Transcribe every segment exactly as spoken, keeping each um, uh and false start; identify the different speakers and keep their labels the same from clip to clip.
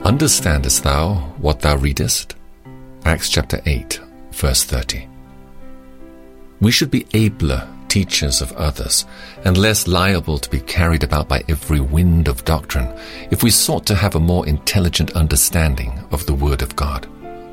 Speaker 1: Understandest thou what thou readest? Acts chapter eight, verse thirty. We should be abler teachers of others, and less liable to be carried about by every wind of doctrine, if we sought to have a more intelligent understanding of the Word of God.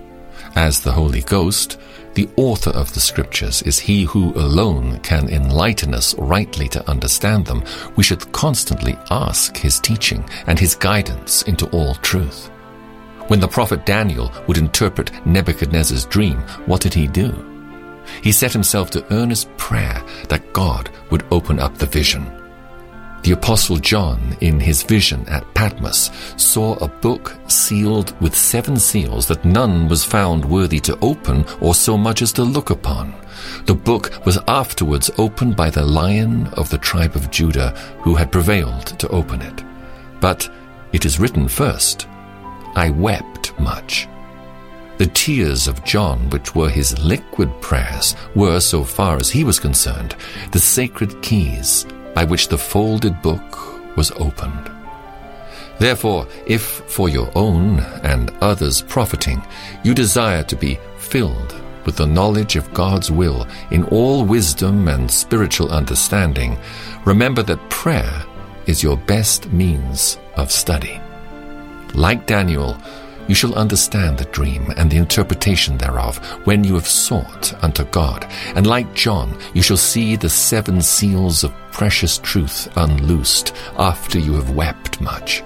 Speaker 1: As the Holy Ghost, the author of the Scriptures, is he who alone can enlighten us rightly to understand them, we should constantly ask his teaching and his guidance into all truth. When the prophet Daniel would interpret Nebuchadnezzar's dream, what did he do? He set himself to earnest prayer that God would open up the vision. The Apostle John, in his vision at Patmos, saw a book sealed with seven seals that none was found worthy to open or so much as to look upon. The book was afterwards opened by the Lion of the tribe of Judah, who had prevailed to open it. But it is written first, I wept much. The tears of John, which were his liquid prayers, were, so far as he was concerned, the sacred keys by which the folded book was opened. Therefore, if for your own and others' profiting you desire to be filled with the knowledge of God's will in all wisdom and spiritual understanding, remember that prayer is your best means of study. Like Daniel, you shall understand the dream and the interpretation thereof when you have sought unto God. And like John, you shall see the seven seals of precious truth unloosed after you have wept much.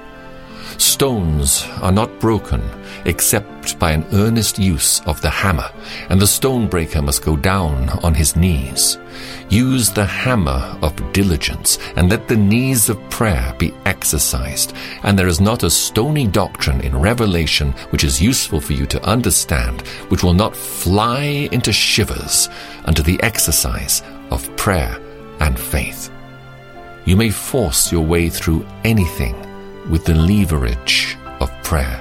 Speaker 1: Stones are not broken except by an earnest use of the hammer, and the stone breaker must go down on his knees. Use the hammer of diligence, and let the knees of prayer be exercised. And there is not a stony doctrine in Revelation which is useful for you to understand, which will not fly into shivers under the exercise of prayer and faith. You may force your way through anything with the leverage of prayer.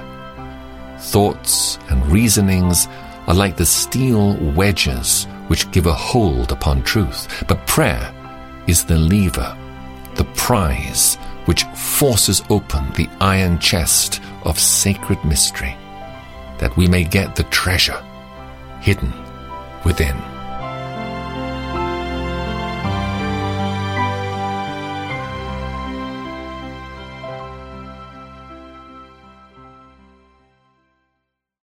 Speaker 1: Thoughts and reasonings are like the steel wedges which give a hold upon truth, but prayer is the lever, the prize which forces open the iron chest of sacred mystery, that we may get the treasure hidden within.